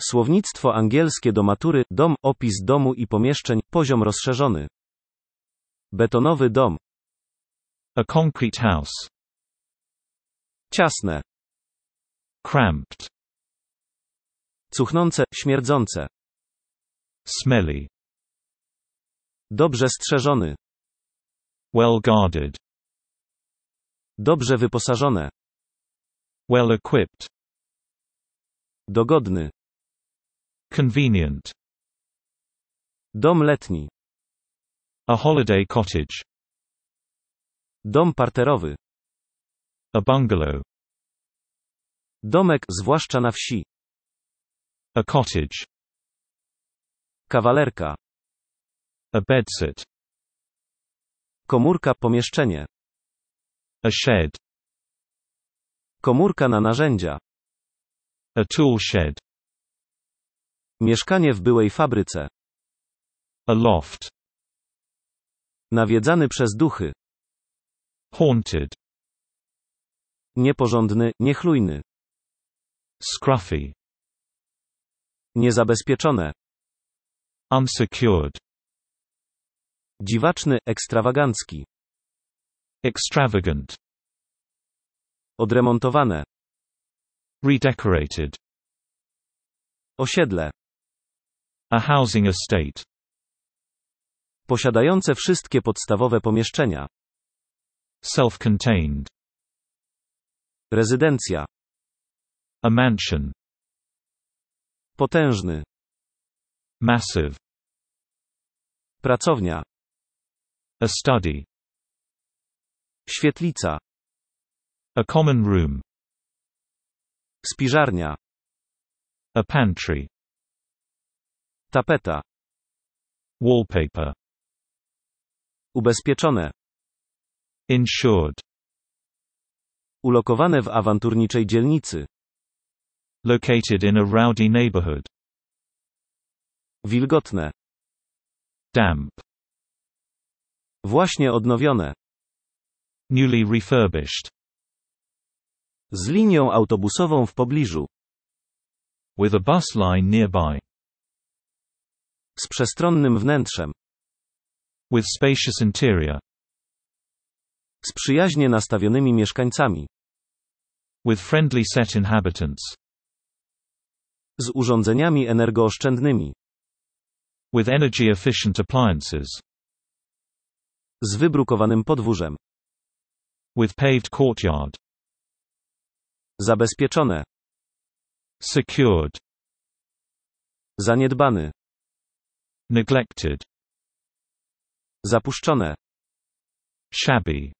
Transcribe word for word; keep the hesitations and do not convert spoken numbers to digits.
Słownictwo angielskie do matury, dom, opis domu i pomieszczeń, poziom rozszerzony. Betonowy dom. A concrete house. Ciasne. Cramped. Cuchnące, śmierdzące. Smelly. Dobrze strzeżony. Well guarded. Dobrze wyposażone. Well equipped. Dogodny. Convenient. Dom letni. A holiday cottage. Dom parterowy. A bungalow. Domek, zwłaszcza na wsi. A cottage. Kawalerka. A bedsit. Komórka, pomieszczenie. A shed. Komórka na narzędzia. A tool shed. Mieszkanie w byłej fabryce. A loft. Nawiedzany przez duchy. Haunted. Nieporządny, niechlujny. Scruffy. Niezabezpieczone. Unsecured. Dziwaczny, ekstrawagancki. Extravagant. Odremontowane. Redecorated. Osiedle. A housing estate. Posiadające wszystkie podstawowe pomieszczenia. Self-contained. Rezydencja. A mansion. Potężny. Massive. Pracownia. A study. Świetlica. A common room. Spiżarnia. A pantry. Tapeta. Wallpaper. Ubezpieczone. Insured. Ulokowane w awanturniczej dzielnicy. Located in a rowdy neighborhood. Wilgotne. Damp. Właśnie odnowione. Newly refurbished. Z linią autobusową w pobliżu. With a bus line nearby. Z przestronnym wnętrzem. With spacious interior. Z przyjaźnie nastawionymi mieszkańcami. With friendly set inhabitants. Z urządzeniami energooszczędnymi. With energy efficient appliances. Z wybrukowanym podwórzem. With paved courtyard. Zabezpieczone. Secured. Zaniedbany. Neglected. Zapuszczone. Shabby.